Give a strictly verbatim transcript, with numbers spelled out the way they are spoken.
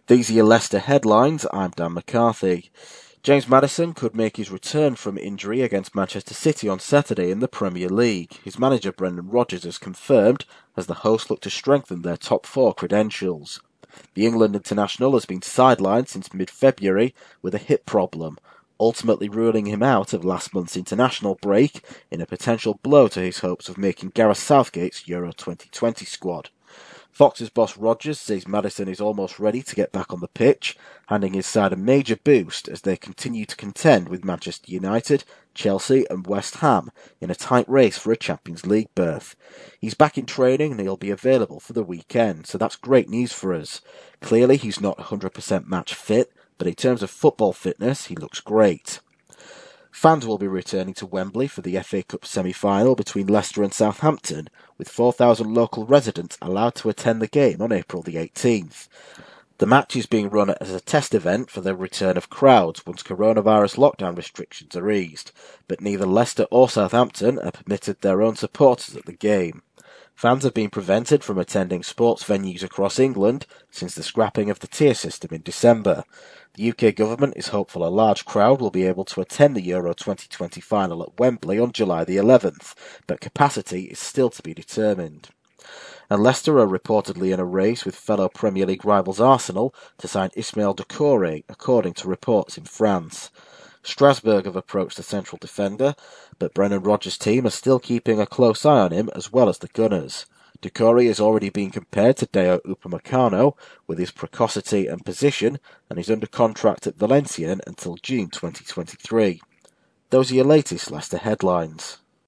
These are your Leicester headlines. I'm Dan McCarthy. James Maddison could make his return from injury against Manchester City on Saturday in the Premier League. His manager Brendan Rodgers has confirmed as the hosts look to strengthen their top four credentials. The England international has been sidelined since mid-February with a hip problem, ultimately ruling him out of last month's international break in a potential blow to his hopes of making Gareth Southgate's Euro twenty twenty squad. Fox's boss Rodgers says Maddison is almost ready to get back on the pitch, handing his side a major boost as they continue to contend with Manchester United, Chelsea and West Ham in a tight race for a Champions League berth. He's back in training and he'll be available for the weekend, so that's great news for us. Clearly he's not one hundred percent match fit, but in terms of football fitness he looks great. Fans will be returning to Wembley for the F A Cup semi-final between Leicester and Southampton, with four thousand local residents allowed to attend the game on April the eighteenth. The match is being run as a test event for the return of crowds once coronavirus lockdown restrictions are eased, but neither Leicester or Southampton are permitted their own supporters at the game. Fans have been prevented from attending sports venues across England since the scrapping of the tier system in December. The U K government is hopeful a large crowd will be able to attend the Euro twenty twenty final at Wembley on July the eleventh, but capacity is still to be determined. And Leicester are reportedly in a race with fellow Premier League rivals Arsenal to sign Ismail Doucouré, according to reports in France. Strasbourg have approached the central defender, but Brendan Rodgers' team are still keeping a close eye on him as well as the Gunners. Doucouré is already being compared to Dayot Upamecano with his precocity and position, and is under contract at Valencia until June twenty twenty-three. Those are your latest Leicester headlines.